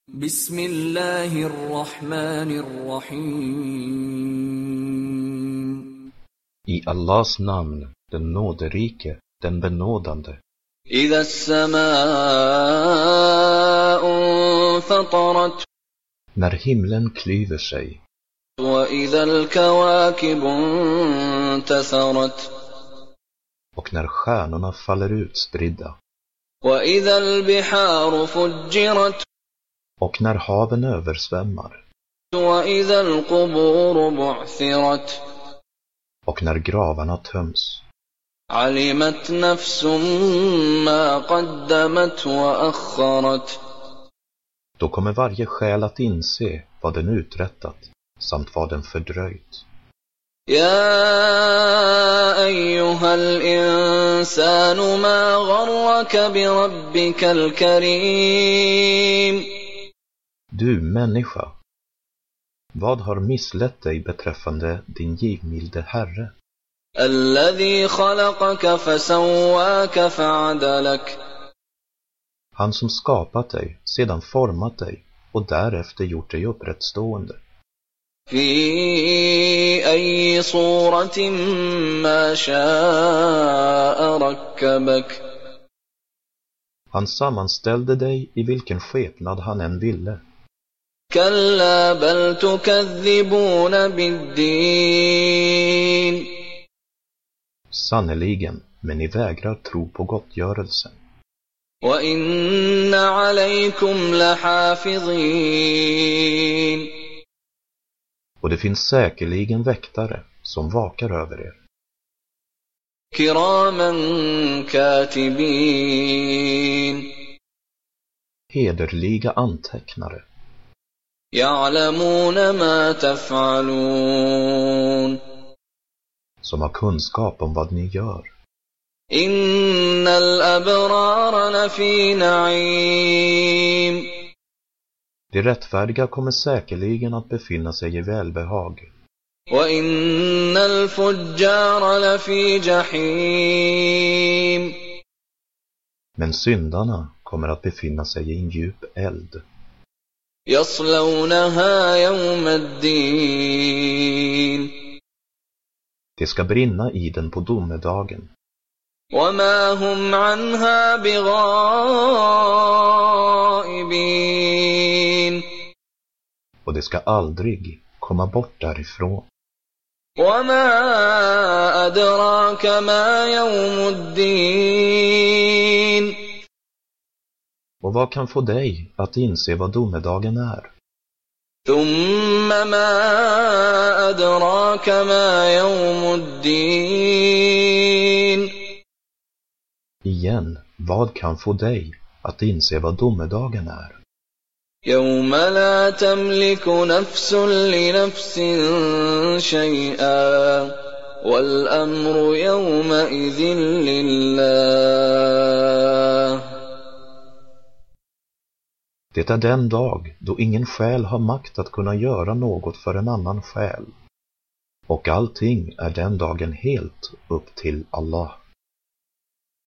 Bismillahirrahmanirrahim. I Allahs namn, den nåderike, den benådande. إذا السماء فطرت När himlen klyver sig وإذا الكواكب انتثرت och när stjärnorna faller ut spridda وإذا البحار فجرت och när haven översvämmar وإذا القبور بعثرت och när gravarna töms. علمت نفس ما قدمت وأخرت. Då kommer varje själ att inse vad den uträttat samt vad den fördröjt. يا أيها الإنسان ما غرك بربك الكريم. Du människa, vad har misslett dig beträffande din givmilde Herre? الذي خلقك فسواك فعدلك. Han som skapat dig, sedan format dig och därefter gjort dig upprättstående. في أي صورة ما شاء ركبك. Han sammanställde dig i vilken skepnad han än ville. كلا بل تكذبون بالدين. Sannoliken, men ni vägrar tro på gottgörelsen. وإن عليكم لحافظين. Och det finns säkerligen väktare som vakar över er. كراما كاتبين. Hederliga antecknare يعلمون ما تفعلون. som har kunskap om vad ni gör. إن الأبرار لفي نعيم. De rättfärdiga kommer säkerligen att befinna sig i välbehag. وإن الفجار لفي جحيم. Men syndarna kommer att befinna sig i en djup eld. يصلونها يوم الدين. Det ska brinna i den på domedagen. وما هم عنها بغائبين. Och det ska aldrig komma bort därifrån. وما أدراك ما يوم الدين. Och vad kan få dig att inse vad domedagen är? ثم ما أدراك ما يوم الدين. Igen, vad kan få dig att inse vad domedagen är? يوم لا تملك نفس لنفس شيئا والأمر يومئذ لله. Det är den dag då ingen själ har makt att kunna göra något för en annan själ. Och allting är den dagen helt upp till Allah.